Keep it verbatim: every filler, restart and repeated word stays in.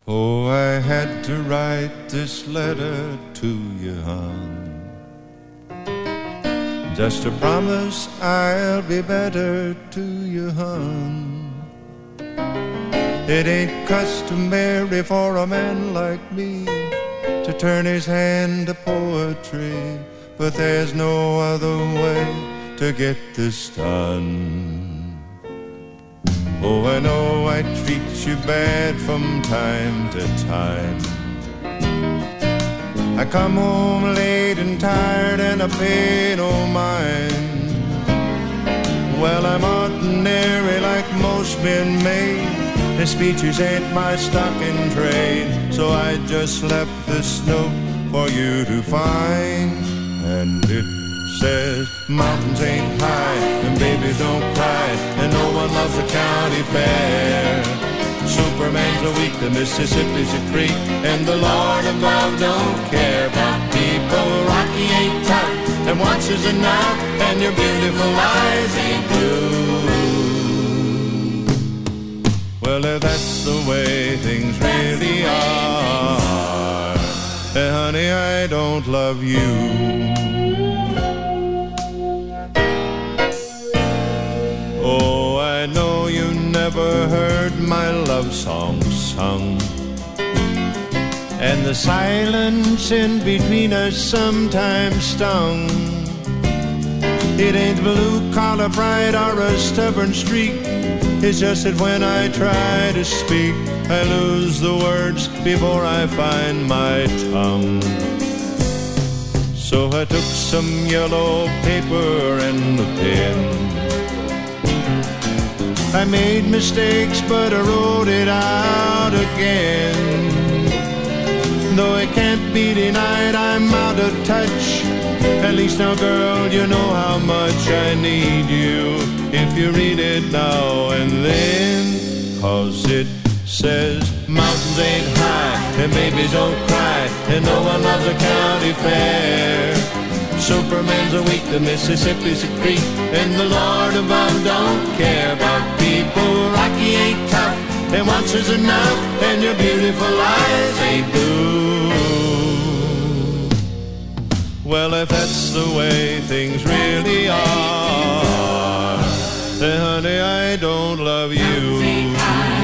Oh, I had to write this letter to you, hon, just to promise I'll be better to you, hon. It ain't customary for a man like me to turn his hand to poetry, but there's no other way to get this done. Oh, I know I treat you bad from time to time. I come home late and tired and I pay no mind. Well, I'm ordinary like most men made. The speeches ain't my stock in trade, so I just left this note for you to find. And it says, mountains ain't high, and babies don't cry, and no one loves the county fair. Superman's a weak, the Mississippi's a creek, and the Lord above don't care about people. Rocky ain't tough, and once is enough, and your beautiful eyes ain't blue. Well, if that's the way things really are, then honey, I don't love you. Oh, I know you never heard my love song sung, and the silence in between us sometimes stung. It ain't blue-collar pride or a stubborn streak. It's just that when I try to speak, I lose the words before I find my tongue. So I took some yellow paper and a pen. I made mistakes, but I wrote it out again. Though it can't be denied, I'm out of touch. At least now, girl, you know how much I need you. If you read it now and then, 'cause it says mountains ain't high, and babies don't cry, and no one loves a county fair. Superman's a weak, the Mississippi's a creek, and the Lord above don't care about people. Rocky ain't tough, and once is enough, and your beautiful eyes ain't blue. Well, if that's the way things really are, then honey, I don't love you.